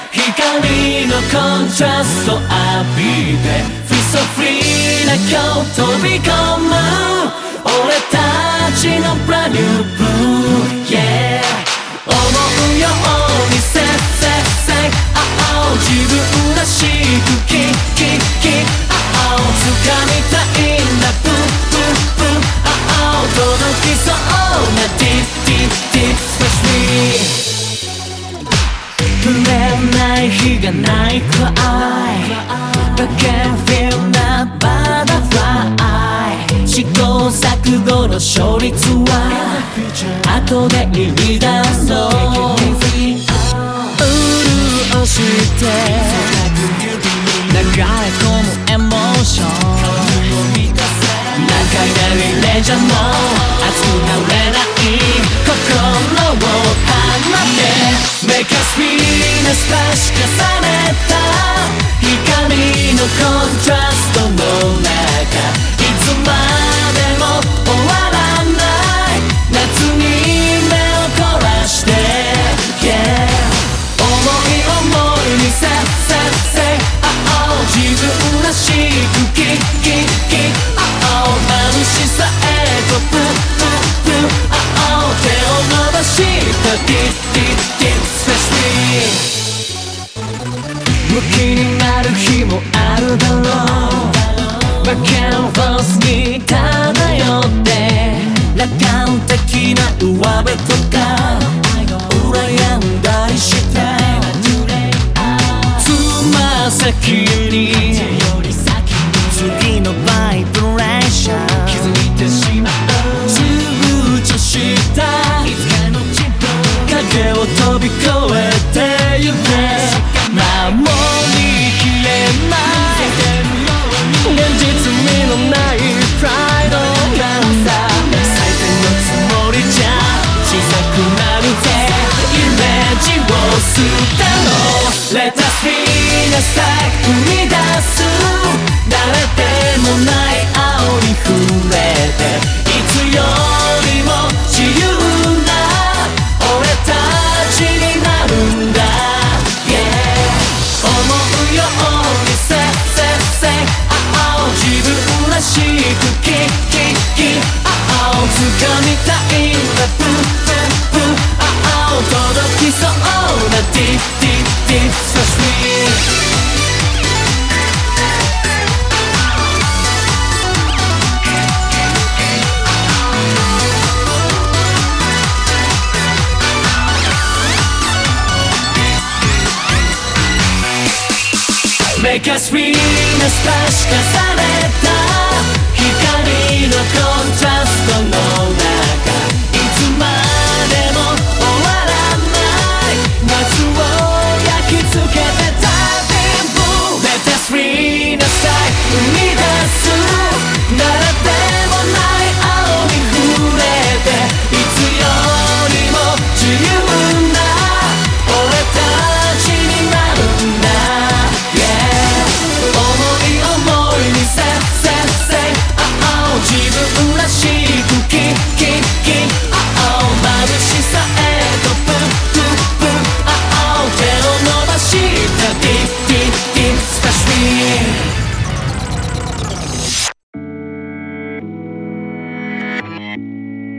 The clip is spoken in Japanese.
光のコントラスト浴びて Feel so free な今日飛び込む俺たちの Brand new blue Yeah 思うように Say say say oh 自分らしくキッキッキッ oh 掴みたいんだ Boom boom boom oh 届きそうな Deep deep deep Especially 触れない日がないくらい But can't feel that butterfly 試行錯誤の勝率は後で言い出そう潤して流れ込むエモーション何回なりレジャーも熱くなれない心を放って Make us feel な少し重ねた光のコントラストの中いつまでも終わらない夏に目を凝らして、yeah 思い思いに Say say say oh 自分らしくキッキッキッ oh 眩しさへとプップップッ oh 手を伸ばしたディッディッディッ Especially ムキになる日もあるだろうバキャンバスに漂って楽観的な上辺とか羨んだりしてつま先に次のバイブレーション気づいてしまう躊躇した影を飛び越えてゆけ守りきれない現実味のないプライドなんだ最善のつもりじゃ小さくなるぜイメージを捨てろ Let us be the sky 生み出す誰でもない青に触れていつよりも自由な俺たちになるんだ Yeah 思うように Say say say oh 自分らしくキッキッキッ oh 掴みたいんだ Boom boom boom oh 届きそうな Deep deep deep So sweet Make us feel な少し重ねた光のコントラストの中